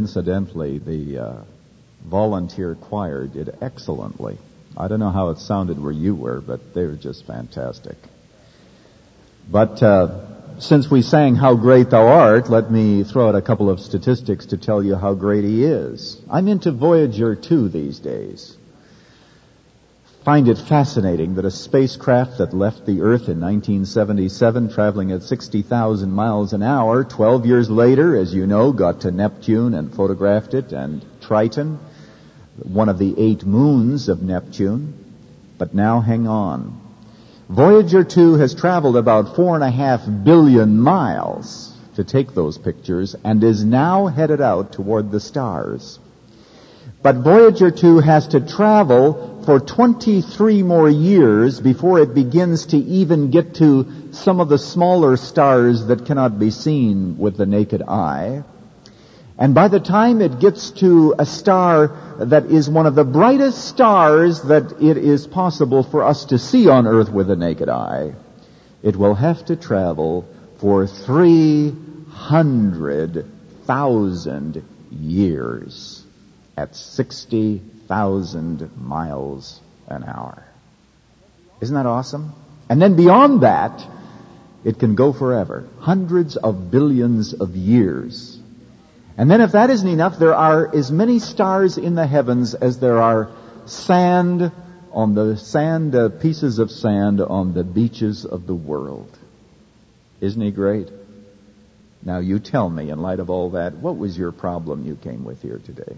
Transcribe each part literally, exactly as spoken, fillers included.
Incidentally, the uh, volunteer choir did excellently. I don't know how it sounded where you were, but they were just fantastic. But uh, since we sang How Great Thou Art, let me throw out a couple of statistics to tell you how great He is. I'm into Voyager two these days. Find it fascinating that a spacecraft that left the Earth in nineteen seventy-seven, traveling at sixty thousand miles an hour, twelve years later, as you know, got to Neptune and photographed it, and Triton, one of the eight moons of Neptune. But now hang on. Voyager two has traveled about four and a half billion miles to take those pictures and is now headed out toward the stars. But Voyager two has to travel for twenty-three more years before it begins to even get to some of the smaller stars that cannot be seen with the naked eye. And by the time it gets to a star that is one of the brightest stars that it is possible for us to see on Earth with the naked eye, it will have to travel for three hundred thousand years at sixty thousand miles an hour. Isn't that awesome? And then beyond that, it can go forever. Hundreds of billions of years. And then if that isn't enough, there are as many stars in the heavens as there are sand on the sand, uh, pieces of sand on the beaches of the world. Isn't He great? Now you tell me, in light of all that, what was your problem you came with here today?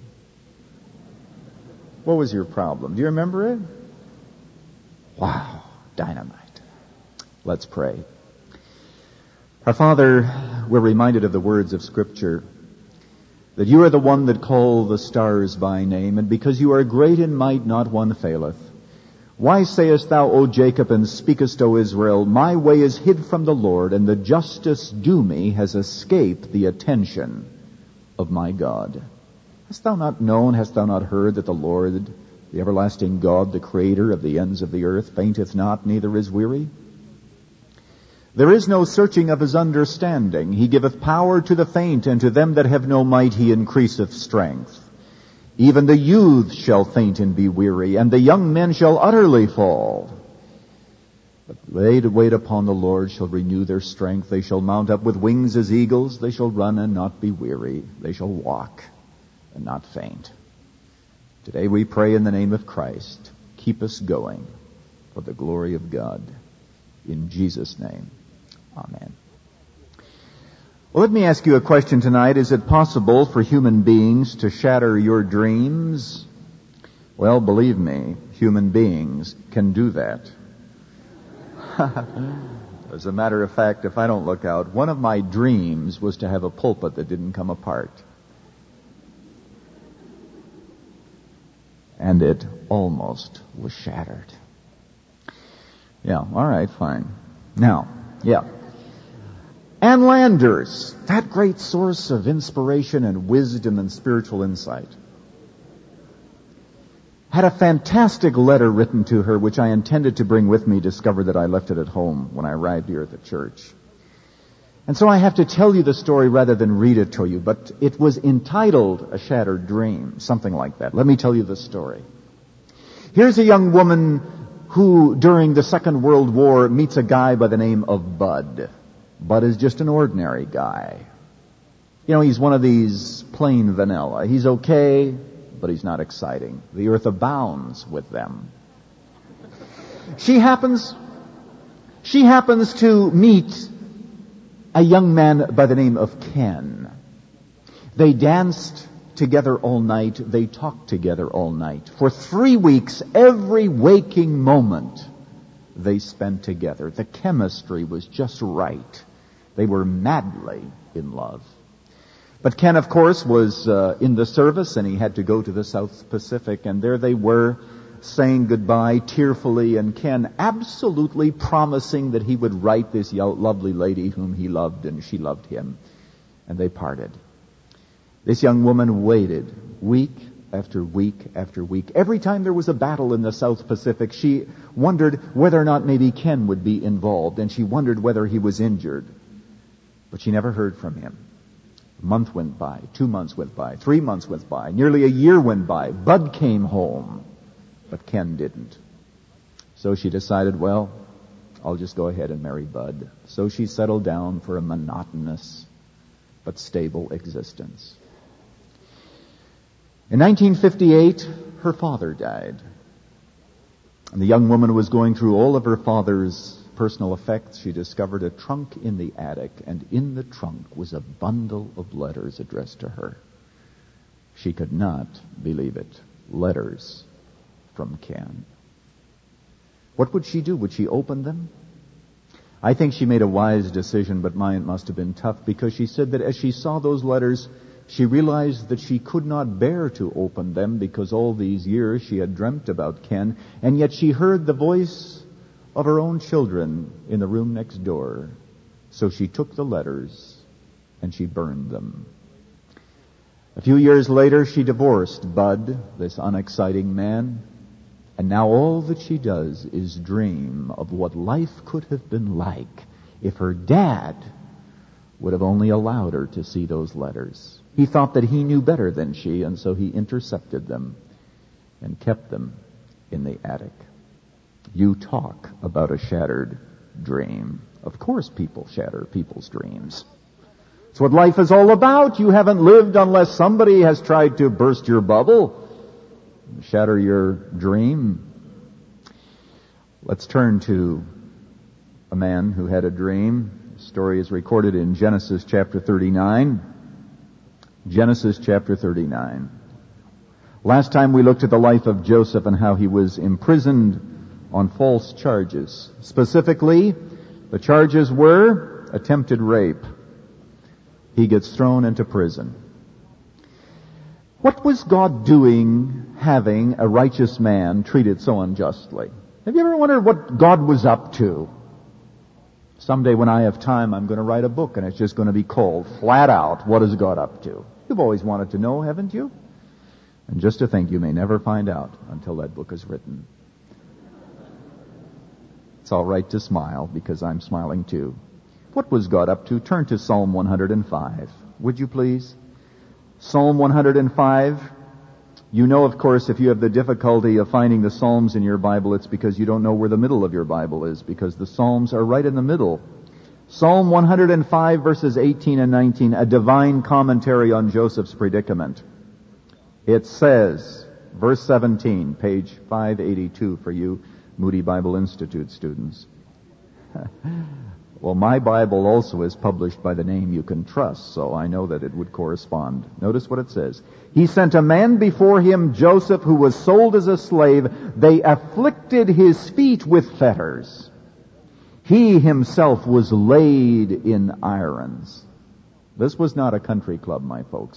What was your problem? Do you remember it? Wow, dynamite. Let's pray. Our Father, we're reminded of the words of Scripture, that You are the one that call the stars by name, and because You are great in might, not one faileth. Why sayest thou, O Jacob, and speakest, O Israel, my way is hid from the Lord, and the justice due me has escaped the attention of my God? Hast thou not known, hast thou not heard that the Lord, the everlasting God, the Creator of the ends of the earth, fainteth not, neither is weary? There is no searching of His understanding. He giveth power to the faint, and to them that have no might He increaseth strength. Even the youth shall faint and be weary, and the young men shall utterly fall. But they that wait upon the Lord shall renew their strength. They shall mount up with wings as eagles. They shall run and not be weary. They shall walk and not faint. Today we pray in the name of Christ. Keep us going for the glory of God. In Jesus' name, amen. Well, let me ask you a question tonight. Is it possible for human beings to shatter your dreams? Well, believe me, human beings can do that. As a matter of fact, if I don't look out, one of my dreams was to have a pulpit that didn't come apart. And it almost was shattered. Yeah, all right, fine. Now, yeah. Ann Landers, that great source of inspiration and wisdom and spiritual insight, had a fantastic letter written to her, which I intended to bring with me, discovered that I left it at home when I arrived here at the church. And so I have to tell you the story rather than read it to you, but it was entitled A Shattered Dream, something like that. Let me tell you the story. Here's a young woman who, during the Second World War, meets a guy by the name of Bud. Bud is just an ordinary guy. You know, he's one of these plain vanilla. He's okay, but he's not exciting. The earth abounds with them. She happens, she happens to meet a young man by the name of Ken. They danced together all night. They talked together all night. For three weeks, every waking moment they spent together. The chemistry was just right. They were madly in love. But Ken, of course, was uh, in the service, and he had to go to the South Pacific, and there they were, saying goodbye tearfully, and Ken absolutely promising that he would write this lovely lady whom he loved, and she loved him. And they parted. This young woman waited week after week after week. Every time there was a battle in the South Pacific, she wondered whether or not maybe Ken would be involved, and she wondered whether he was injured. But she never heard from him. A month went by, two months went by, three months went by, nearly a year went by. Bud came home, but Ken didn't. So she decided, well, I'll just go ahead and marry Bud. So she settled down for a monotonous but stable existence. In nineteen fifty-eight, her father died. And the young woman was going through all of her father's personal effects. She discovered a trunk in the attic, and in the trunk was a bundle of letters addressed to her. She could not believe it. Letters from Ken. What would she do? Would she open them? I think she made a wise decision, but mine must have been tough, because she said that as she saw those letters, she realized that she could not bear to open them, because all these years she had dreamt about Ken, and yet she heard the voice of her own children in the room next door. So she took the letters and she burned them. A few years later, she divorced Bud, this unexciting man, and now all that she does is dream of what life could have been like if her dad would have only allowed her to see those letters. He thought that he knew better than she, and so he intercepted them and kept them in the attic. You talk about a shattered dream. Of course people shatter people's dreams. It's what life is all about. You haven't lived unless somebody has tried to burst your bubble, shatter your dream. Let's turn to a man who had a dream. The story is recorded in Genesis chapter thirty-nine. Genesis chapter thirty-nine. Last time we looked at the life of Joseph and how he was imprisoned on false charges. Specifically, the charges were attempted rape. He gets thrown into prison. What was God doing having a righteous man treated so unjustly? Have you ever wondered what God was up to? Someday when I have time, I'm going to write a book, and it's just going to be called, flat out, What is God Up To? You've always wanted to know, haven't you? And just to think you may never find out until that book is written. It's all right to smile, because I'm smiling too. What was God up to? Turn to Psalm one hundred five, would you please? Psalm one hundred five. You know, of course, if you have the difficulty of finding the Psalms in your Bible, it's because you don't know where the middle of your Bible is, because the Psalms are right in the middle. Psalm one hundred five, verses eighteen and nineteen, a divine commentary on Joseph's predicament. It says, verse seventeen, page five eighty-two for you Moody Bible Institute students. Well, my Bible also is published by the name you can trust, so I know that it would correspond. Notice what it says. He sent a man before him, Joseph, who was sold as a slave. They afflicted his feet with fetters. He himself was laid in irons. This was not a country club, my folks.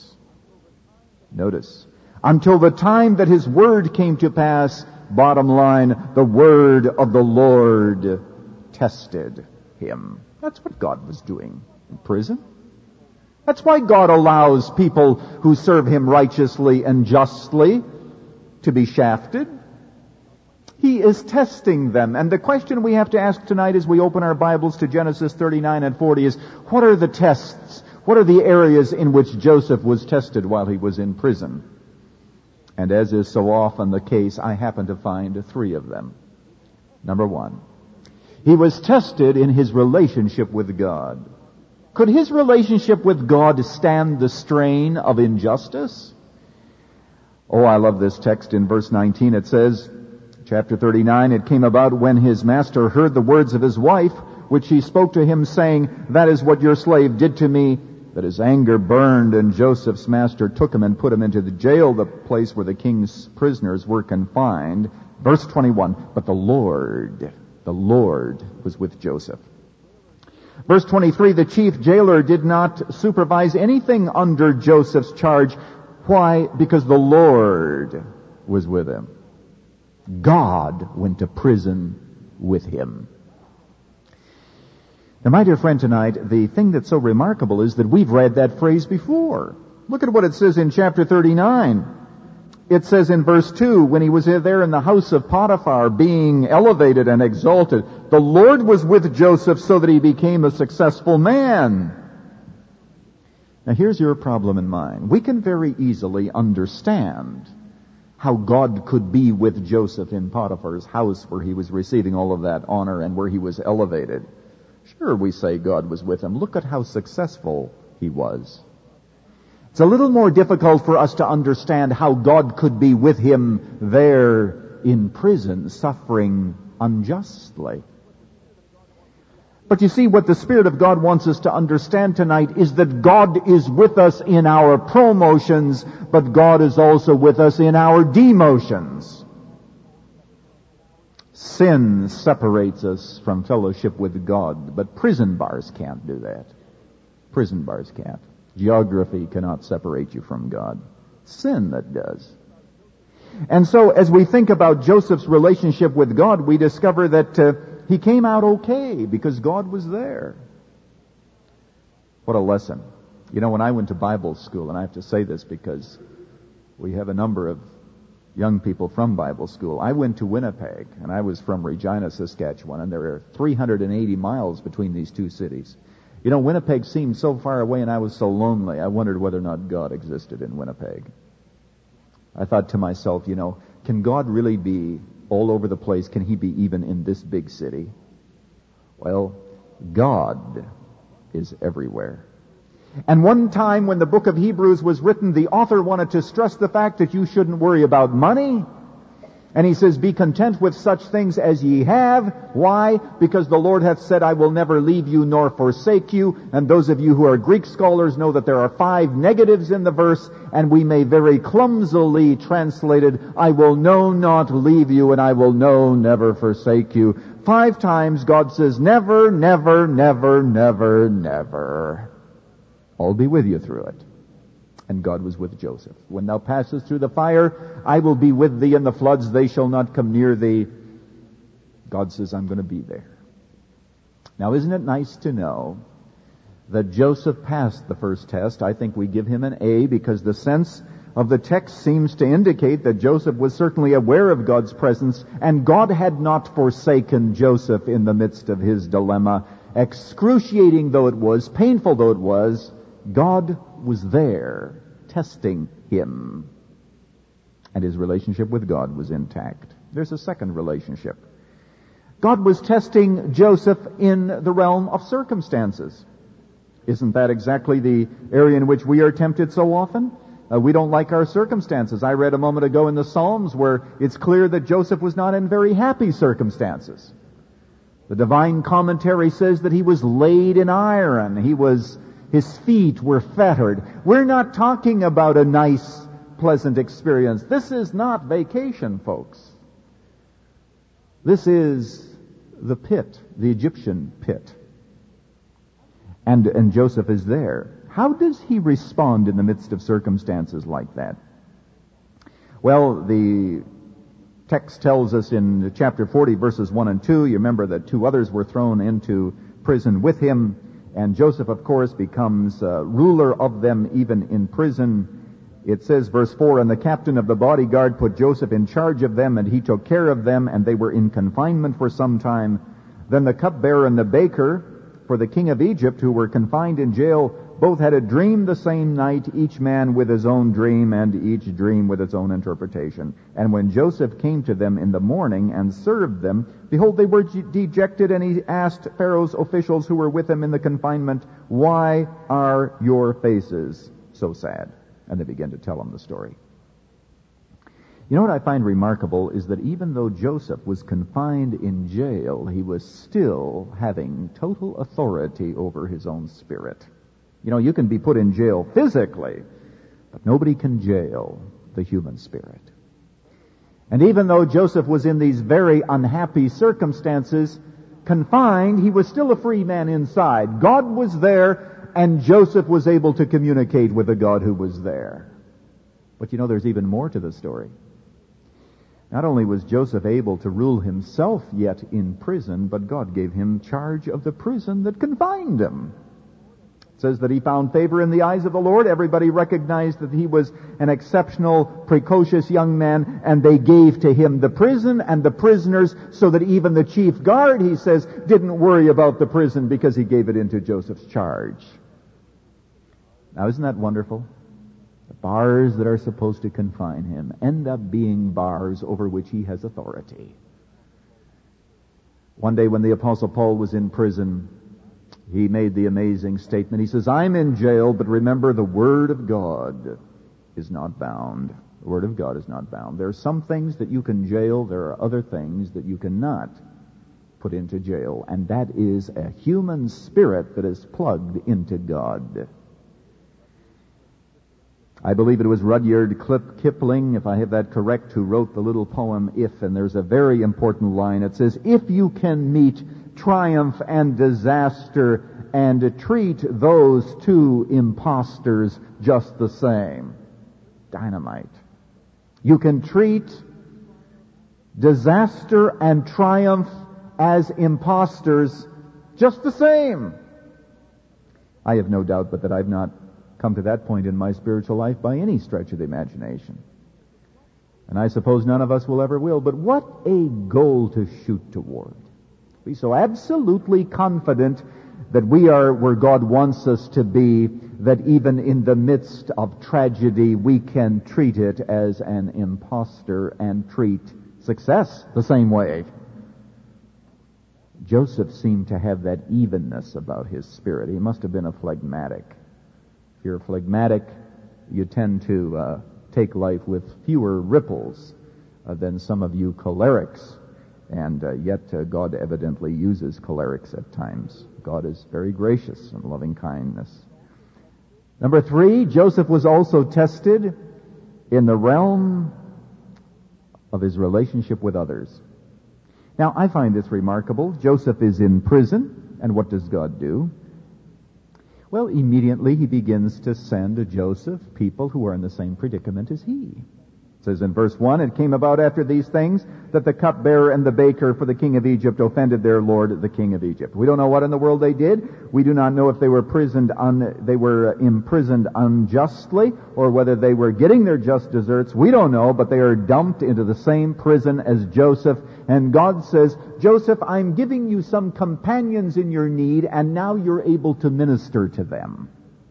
Notice. Until the time that his word came to pass, bottom line, the word of the Lord tested him. That's what God was doing in prison. That's why God allows people who serve him righteously and justly to be shafted. He is testing them. And the question we have to ask tonight as we open our Bibles to Genesis thirty-nine and forty is, what are the tests? What are the areas in which Joseph was tested while he was in prison? And as is so often the case, I happen to find three of them. Number one, he was tested in his relationship with God. Could his relationship with God stand the strain of injustice? Oh, I love this text in verse nineteen. It says, chapter thirty-nine, it came about when his master heard the words of his wife, which he spoke to him, saying, that is what your slave did to me, that his anger burned, and Joseph's master took him and put him into the jail, the place where the king's prisoners were confined. Verse twenty-one, but the Lord, the Lord was with Joseph. Verse twenty-three, the chief jailer did not supervise anything under Joseph's charge. Why? Because the Lord was with him. God went to prison with him. Now, my dear friend, tonight, the thing that's so remarkable is that we've read that phrase before. Look at what it says in chapter thirty-nine. It says in verse two, when he was there in the house of Potiphar, being elevated and exalted, the Lord was with Joseph so that he became a successful man. Now here's your problem and mine. We can very easily understand how God could be with Joseph in Potiphar's house where he was receiving all of that honor and where he was elevated. Sure, we say God was with him. Look at how successful he was. It's a little more difficult for us to understand how God could be with him there in prison, suffering unjustly. But you see, what the Spirit of God wants us to understand tonight is that God is with us in our promotions, but God is also with us in our demotions. Sin separates us from fellowship with God, but prison bars can't do that. Prison bars can't. Geography cannot separate you from God. Sin that does. And so as we think about Joseph's relationship with God, we discover that uh, he came out okay because God was there. What a lesson. You know, when I went to Bible school, and I have to say this because we have a number of young people from Bible school. I went to Winnipeg, and I was from Regina, Saskatchewan, and there are three hundred eighty miles between these two cities. You know, Winnipeg seemed so far away, and I was so lonely. I wondered whether or not God existed in Winnipeg. I thought to myself, you know, can God really be all over the place? Can he be even in this big city? Well, God is everywhere. And one time when the book of Hebrews was written, the author wanted to stress the fact that you shouldn't worry about money. And he says, be content with such things as ye have. Why? Because the Lord hath said, I will never leave you nor forsake you. And those of you who are Greek scholars know that there are five negatives in the verse, and we may very clumsily translate it, I will no not leave you, and I will no never forsake you. Five times God says, never, never, never, never, never. I'll be with you through it. And God was with Joseph. When thou passest through the fire, I will be with thee, and the floods, they shall not come near thee. God says, I'm going to be there. Now, isn't it nice to know that Joseph passed the first test? I think we give him an A because the sense of the text seems to indicate that Joseph was certainly aware of God's presence, and God had not forsaken Joseph in the midst of his dilemma. Excruciating though it was, painful though it was, God was there testing him. And his relationship with God was intact. There's a second relationship. God was testing Joseph in the realm of circumstances. Isn't that exactly the area in which we are tempted so often? Uh, we don't like our circumstances. I read a moment ago in the Psalms where it's clear that Joseph was not in very happy circumstances. The divine commentary says that he was laid in iron. He was, his feet were fettered. We're not talking about a nice, pleasant experience. This is not vacation, folks. This is the pit, the Egyptian pit. And, and Joseph is there. How does he respond in the midst of circumstances like that? Well, the text tells us in chapter forty, verses one and two, you remember that two others were thrown into prison with him, and Joseph, of course, becomes uh, ruler of them even in prison. It says, verse four, and the captain of the bodyguard put Joseph in charge of them, and he took care of them, and they were in confinement for some time. Then the cupbearer and the baker for the king of Egypt, who were confined in jail, both had a dream the same night, each man with his own dream, and each dream with its own interpretation. And when Joseph came to them in the morning and served them, behold, they were dejected, and he asked Pharaoh's officials who were with him in the confinement, why are your faces so sad? And they began to tell him the story. You know what I find remarkable is that even though Joseph was confined in jail, he was still having total authority over his own spirit. You know, you can be put in jail physically, but nobody can jail the human spirit. And even though Joseph was in these very unhappy circumstances, confined, he was still a free man inside. God was there, and Joseph was able to communicate with the God who was there. But you know, there's even more to the story. Not only was Joseph able to rule himself yet in prison, but God gave him charge of the prison that confined him. It says that he found favor in the eyes of the Lord. Everybody recognized that he was an exceptional, precocious young man, and they gave to him the prison and the prisoners, so that even the chief guard, he says, didn't worry about the prison because he gave it into Joseph's charge. Now, isn't that wonderful? The bars that are supposed to confine him end up being bars over which he has authority. One day when the Apostle Paul was in prison, he made the amazing statement. He says, I'm in jail, but remember the Word of God is not bound. The Word of God is not bound. There are some things that you can jail. There are other things that you cannot put into jail. And that is a human spirit that is plugged into God. I believe it was Rudyard Kipling, if I have that correct, who wrote the little poem If, and there's a very important line. It says, if you can meet triumph and disaster and treat those two impostors just the same. Dynamite. You can treat disaster and triumph as impostors just the same. I have no doubt but that I've not come to that point in my spiritual life by any stretch of the imagination. And I suppose none of us will ever will. But what a goal to shoot toward. Be so absolutely confident that we are where God wants us to be, that even in the midst of tragedy we can treat it as an impostor and treat success the same way. Joseph seemed to have that evenness about his spirit. He must have been a phlegmatic. If you're phlegmatic, you tend to uh, take life with fewer ripples uh, than some of you cholerics. And uh, yet uh, God evidently uses cholerics at times. God is very gracious and loving kindness. Number three, Joseph was also tested in the realm of his relationship with others. Now, I find this remarkable. Joseph is in prison, and what does God do? Well, immediately he begins to send to Joseph people who are in the same predicament as he. It says in verse one, it came about after these things that the cupbearer and the baker for the king of Egypt offended their lord, the king of Egypt. We don't know what in the world they did. We do not know if they were imprisoned un, they were imprisoned unjustly or whether they were getting their just deserts. We don't know, but they are dumped into the same prison as Joseph. And God says, Joseph, I'm giving you some companions in your need, and now you're able to minister to them.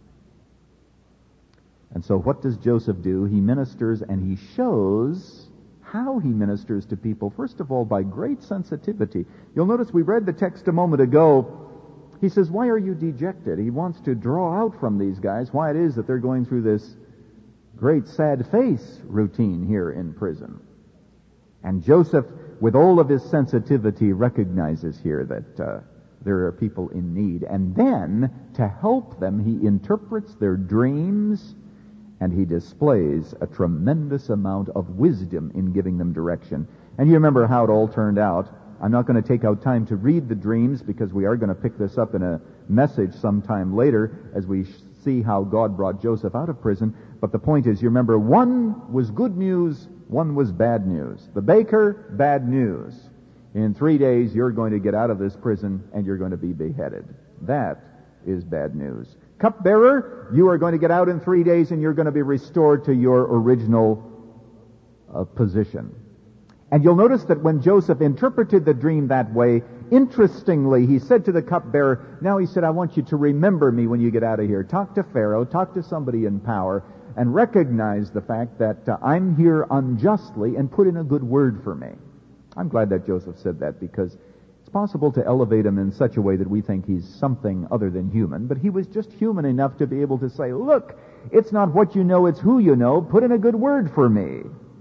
And so what does Joseph do? He ministers, and he shows how he ministers to people. First of all, by great sensitivity. You'll notice we read the text a moment ago. He says, why are you dejected? He wants to draw out from these guys why it is that they're going through this great sad face routine here in prison. And Joseph, with all of his sensitivity, recognizes here that uh, there are people in need. And then, to help them, he interprets their dreams, and he displays a tremendous amount of wisdom in giving them direction. And you remember how it all turned out. I'm not going to take out time to read the dreams because we are going to pick this up in a message sometime later as we see how God brought Joseph out of prison. But the point is, you remember, one was good news, one was bad news. The baker, bad news. In three days, you're going to get out of this prison and you're going to be beheaded. That is bad news. Cupbearer, you are going to get out in three days and you're going to be restored to your original uh, position. And you'll notice that when Joseph interpreted the dream that way, interestingly, he said to the cupbearer, now he said, I want you to remember me when you get out of here. Talk to Pharaoh, talk to somebody in power, and recognize the fact that uh, I'm here unjustly, and put in a good word for me. I'm glad that Joseph said that, because it's possible to elevate him in such a way that we think he's something other than human, but he was just human enough to be able to say, look, it's not what you know, it's who you know. Put in a good word for me.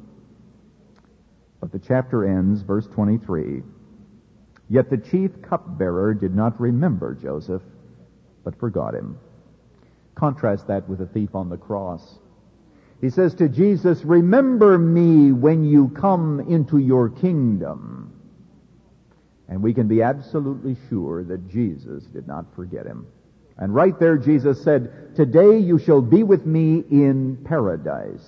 But the chapter ends, verse twenty-three. Yet the chief cupbearer did not remember Joseph, but forgot him. Contrast that with the thief on the cross. He says to Jesus, remember me when you come into your kingdom. And we can be absolutely sure that Jesus did not forget him. And right there Jesus said, today you shall be with me in paradise.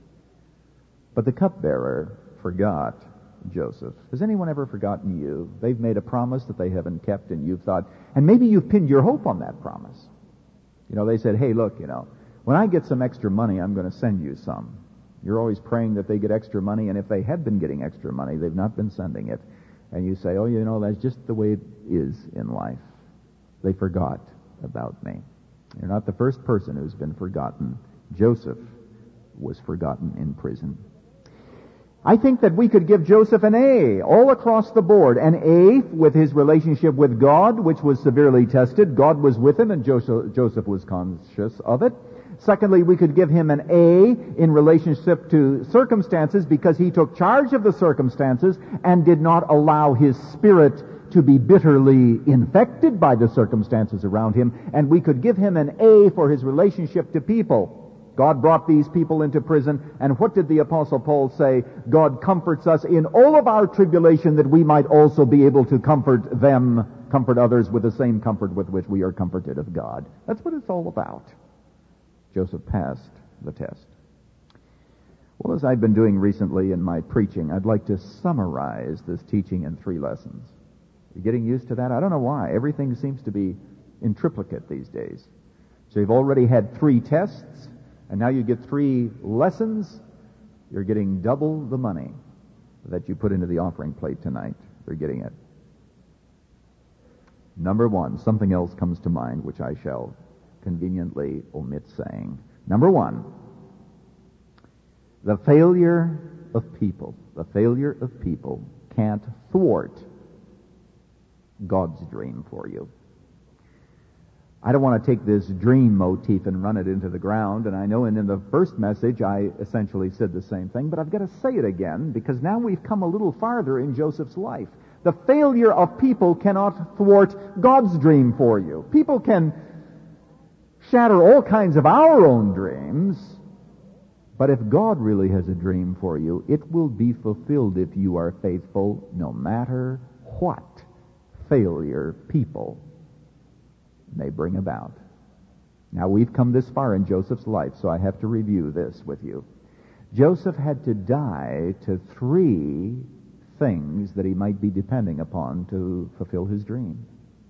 But the cupbearer forgot Joseph. Has anyone ever forgotten you? They've made a promise that they haven't kept, and you've thought, and maybe you've pinned your hope on that promise. You know, they said, hey, look, you know, when I get some extra money, I'm going to send you some. You're always praying that they get extra money, and if they had been getting extra money, they've not been sending it. And you say, oh, you know, that's just the way it is in life. They forgot about me. You're not the first person who's been forgotten. Joseph was forgotten in prison. I think that we could give Joseph an A all across the board. An A with his relationship with God, which was severely tested. God was with him and Joseph, Joseph was conscious of it. Secondly, we could give him an A in relationship to circumstances because he took charge of the circumstances and did not allow his spirit to be bitterly infected by the circumstances around him. And we could give him an A for his relationship to people. God brought these people into prison, and what did the Apostle Paul say? God comforts us in all of our tribulation that we might also be able to comfort them, comfort others with the same comfort with which we are comforted of God. That's what it's all about. Joseph passed the test. Well, as I've been doing recently in my preaching, I'd like to summarize this teaching in three lessons. You're getting used to that? I don't know why. Everything seems to be in triplicate these days. So you've already had three tests, and now you get three lessons. You're getting double the money that you put into the offering plate tonight. You're getting it. Number one, something else comes to mind, which I shall conveniently omit saying. Number one, the failure of people, the failure of people can't thwart God's dream for you. I don't want to take this dream motif and run it into the ground, and I know in, in the first message I essentially said the same thing, but I've got to say it again because now we've come a little farther in Joseph's life. The failure of people cannot thwart God's dream for you. People can shatter all kinds of our own dreams, but if God really has a dream for you, it will be fulfilled if you are faithful, no matter what failure people may bring about. Now, we've come this far in Joseph's life, so I have to review this with you. Joseph had to die to three things that he might be depending upon to fulfill his dream.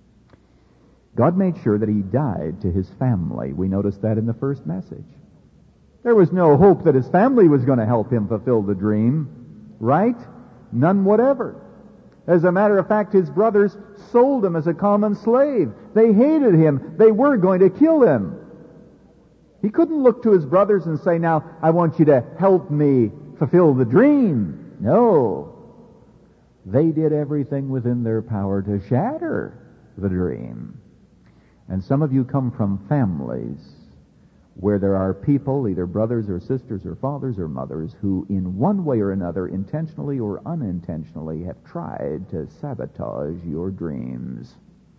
God made sure that he died to his family. We noticed that in the first message. There was no hope that his family was going to help him fulfill the dream, right? None whatever. As a matter of fact, his brothers sold him as a common slave. They hated him. They were going to kill him. He couldn't look to his brothers and say, now, I want you to help me fulfill the dream. No. They did everything within their power to shatter the dream. And some of you come from families where there are people, either brothers or sisters or fathers or mothers, who in one way or another, intentionally or unintentionally, have tried to sabotage your dreams.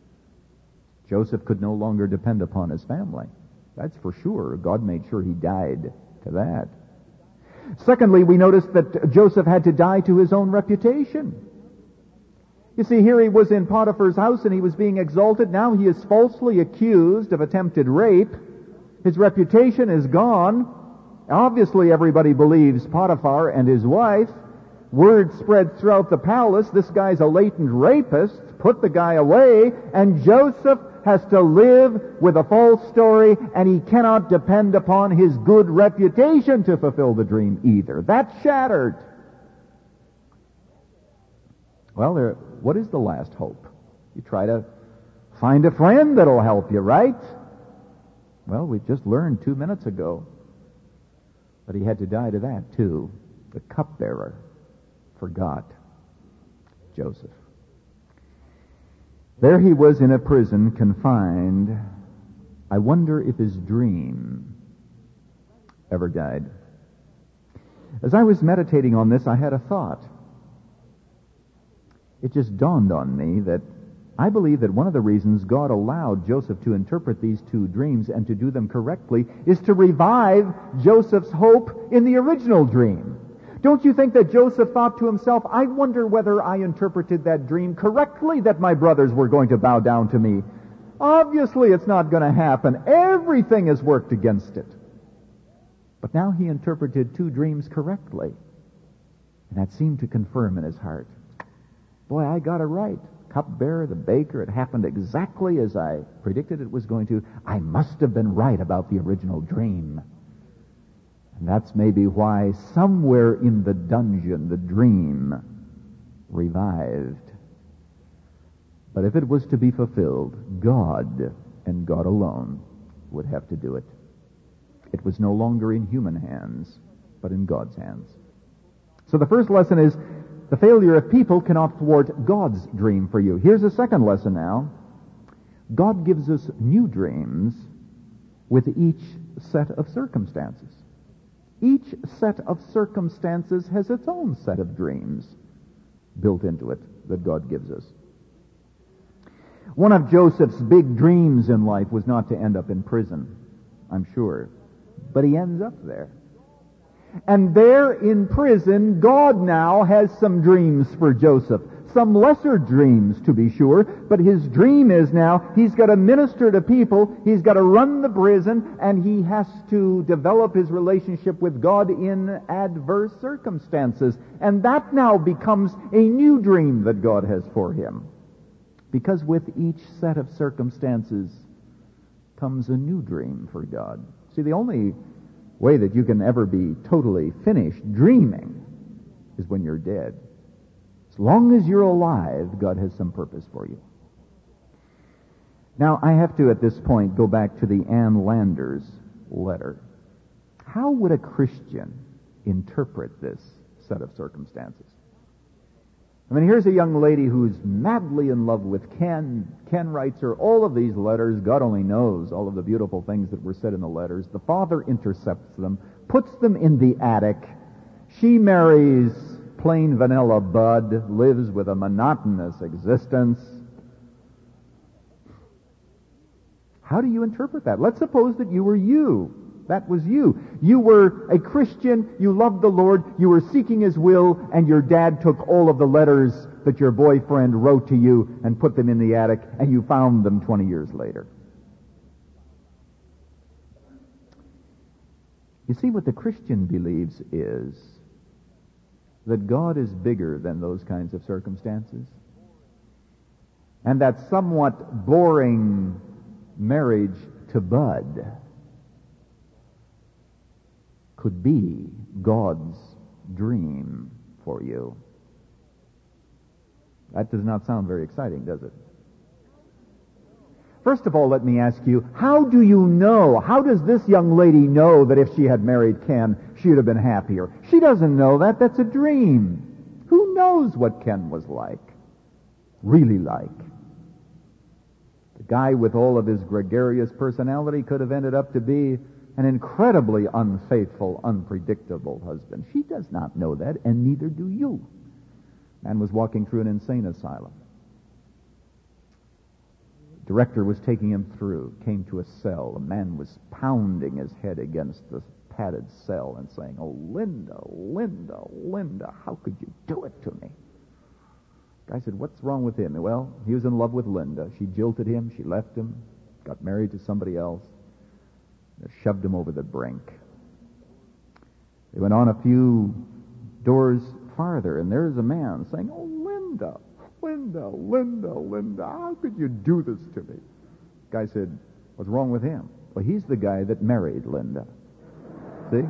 Joseph could no longer depend upon his family. That's for sure. God made sure he died to that. Secondly, we notice that Joseph had to die to his own reputation. You see, here he was in Potiphar's house and he was being exalted. Now he is falsely accused of attempted rape. His reputation is gone. Obviously, everybody believes Potiphar and his wife. Word spread throughout the palace. This guy's a latent rapist. Put the guy away. And Joseph has to live with a false story, and he cannot depend upon his good reputation to fulfill the dream either. That's shattered. Well, there, what is the last hope? You try to find a friend that'll help you, right? Well, we just learned two minutes ago that he had to die to that, too. The cupbearer forgot Joseph. There he was in a prison, confined. I wonder if his dream ever died. As I was meditating on this, I had a thought. It just dawned on me that I believe that one of the reasons God allowed Joseph to interpret these two dreams and to do them correctly is to revive Joseph's hope in the original dream. Don't you think that Joseph thought to himself, I wonder whether I interpreted that dream correctly, that my brothers were going to bow down to me? Obviously it's not going to happen. Everything has worked against it. But now he interpreted two dreams correctly. And that seemed to confirm in his heart. Boy, I got it right. Cupbearer, the baker, it happened exactly as I predicted it was going to. I must have been right about the original dream. And that's maybe why somewhere in the dungeon the dream revived. But if it was to be fulfilled, God and God alone would have to do it. It was no longer in human hands, but in God's hands. So the first lesson is the failure of people cannot thwart God's dream for you. Here's a second lesson now. God gives us new dreams with each set of circumstances. Each set of circumstances has its own set of dreams built into it that God gives us. One of Joseph's big dreams in life was not to end up in prison, I'm sure. But he ends up there. And there in prison, God now has some dreams for Joseph. Some lesser dreams, to be sure, but his dream is now he's got to minister to people, he's got to run the prison, and he has to develop his relationship with God in adverse circumstances. And that now becomes a new dream that God has for him. Because with each set of circumstances comes a new dream for God. See, the only way that you can ever be totally finished dreaming is when you're dead. As long as you're alive, God has some purpose for you. Now, I have to, at this point, go back to the Ann Landers letter. How would a Christian interpret this set of circumstances? I mean, here's a young lady who's madly in love with Ken. Ken writes her all of these letters. God only knows all of the beautiful things that were said in the letters. The father intercepts them, puts them in the attic. She marries plain vanilla Bud, lives with a monotonous existence. How do you interpret that? Let's suppose that you were you. That was you. You were a Christian, you loved the Lord, you were seeking His will, and your dad took all of the letters that your boyfriend wrote to you and put them in the attic, and you found them twenty years later. You see, what the Christian believes is that God is bigger than those kinds of circumstances, and that somewhat boring marriage to Bud could be God's dream for you. That does not sound very exciting, does it? First of all, let me ask you, how do you know, how does this young lady know that if she had married Ken, she would have been happier? She doesn't know that. That's a dream. Who knows what Ken was like? Really like? The guy with all of his gregarious personality could have ended up to be an incredibly unfaithful, unpredictable husband. She does not know that, and neither do you. Man was walking through an insane asylum. Director was taking him through, came to a cell. A man was pounding his head against the padded cell and saying, "Oh, Linda, Linda, Linda, how could you do it to me?" The guy said, "What's wrong with him?" Well, he was in love with Linda. She jilted him, she left him, got married to somebody else. They shoved him over the brink. They went on a few doors farther, and there's a man saying, "Oh, Linda, Linda, Linda, Linda, how could you do this to me?" The guy said, "What's wrong with him?" Well, he's the guy that married Linda. See?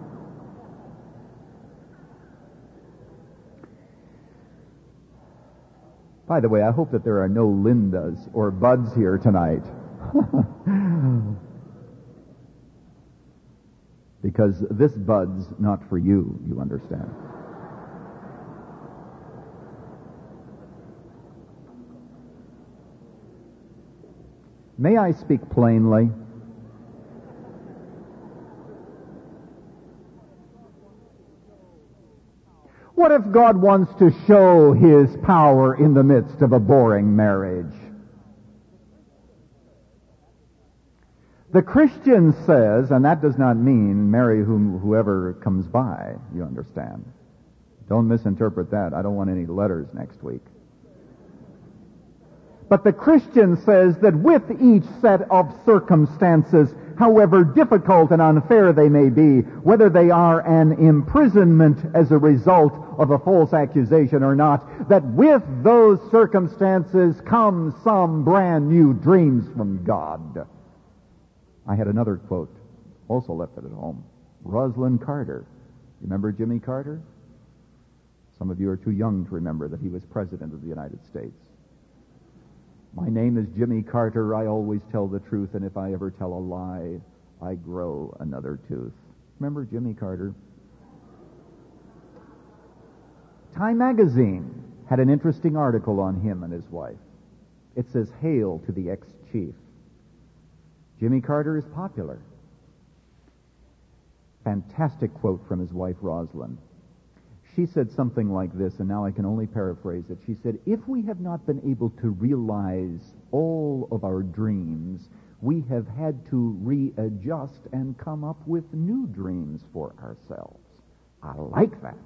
By the way, I hope that there are no Lindas or Buds here tonight. Because this Bud's not for you, you understand. May I speak plainly? What if God wants to show His power in the midst of a boring marriage? The Christian says, and that does not mean marry whom, whoever comes by, you understand. Don't misinterpret that. I don't want any letters next week. But the Christian says that with each set of circumstances, however difficult and unfair they may be, whether they are an imprisonment as a result of a false accusation or not, that with those circumstances come some brand new dreams from God. I had another quote, also left it at home. Rosalind Carter. You remember Jimmy Carter? Some of you are too young to remember that he was President of the United States. My name is Jimmy Carter. I always tell the truth, and if I ever tell a lie, I grow another tooth. Remember Jimmy Carter? Time magazine had an interesting article on him and his wife. It says, "Hail to the ex-chief." Jimmy Carter is popular. Fantastic quote from his wife, Rosalind. She said something like this, and now I can only paraphrase it. She said, "If we have not been able to realize all of our dreams, we have had to readjust and come up with new dreams for ourselves." I like that.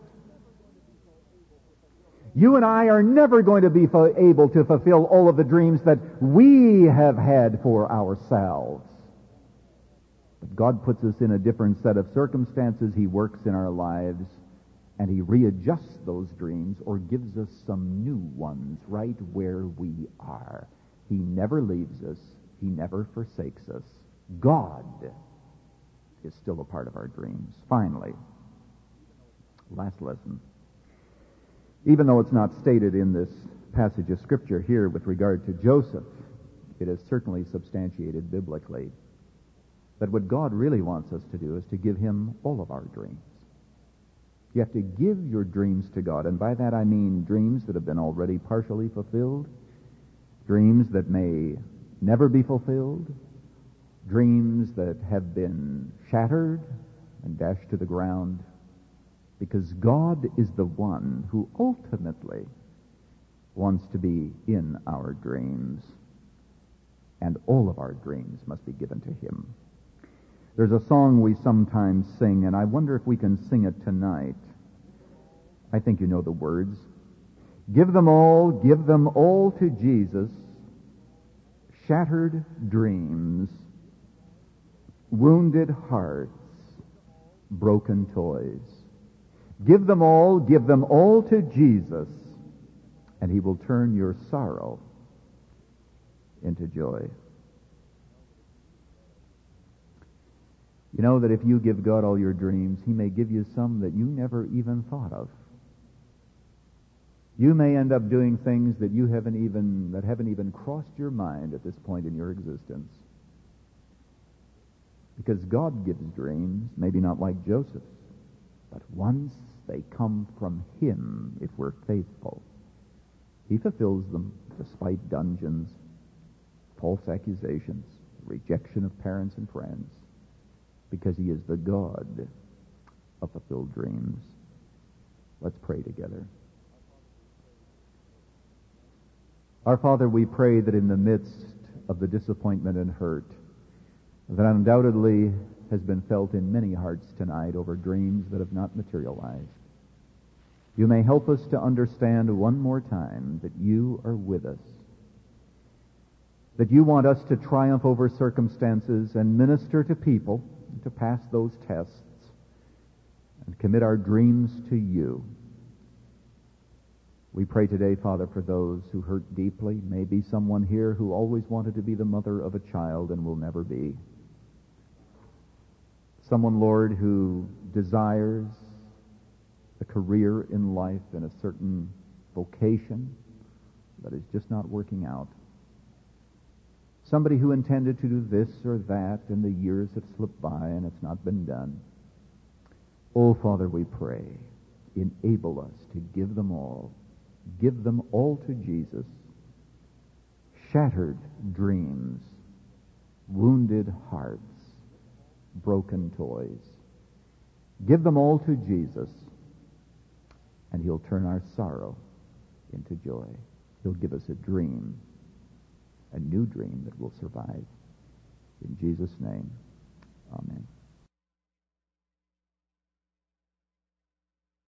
You and I are never going to be able to fulfill all of the dreams that we have had for ourselves. But God puts us in a different set of circumstances. He works in our lives, and He readjusts those dreams or gives us some new ones right where we are. He never leaves us. He never forsakes us. God is still a part of our dreams. Finally, last lesson. Even though it's not stated in this passage of Scripture here with regard to Joseph, it is certainly substantiated biblically that what God really wants us to do is to give Him all of our dreams. You have to give your dreams to God, and by that I mean dreams that have been already partially fulfilled, dreams that may never be fulfilled, dreams that have been shattered and dashed to the ground, because God is the one who ultimately wants to be in our dreams, and all of our dreams must be given to Him. There's a song we sometimes sing, and I wonder if we can sing it tonight. I think you know the words. Give them all, give them all to Jesus, shattered dreams, wounded hearts, broken toys. Give them all, give them all to Jesus, and He will turn your sorrow into joy. You know that if you give God all your dreams, He may give you some that you never even thought of. You may end up doing things that you haven't even, that haven't even crossed your mind at this point in your existence. Because God gives dreams, maybe not like Joseph's, but once they come from Him, if we're faithful, He fulfills them despite dungeons, false accusations, rejection of parents and friends, because He is the God of fulfilled dreams. Let's pray together. Our Father, we pray that in the midst of the disappointment and hurt that undoubtedly has been felt in many hearts tonight over dreams that have not materialized, You may help us to understand one more time that You are with us, that You want us to triumph over circumstances and minister to people, to pass those tests, and commit our dreams to You. We pray today, Father, for those who hurt deeply. Maybe someone here who always wanted to be the mother of a child and will never be. Someone, Lord, who desires a career in life in a certain vocation that is just not working out. Somebody who intended to do this or that and the years have slipped by and it's not been done. Oh, Father, we pray, enable us to give them all. Give them all to Jesus. Shattered dreams, wounded hearts, broken toys. Give them all to Jesus, and He'll turn our sorrow into joy. He'll give us a dream, a new dream that will survive. In Jesus' name.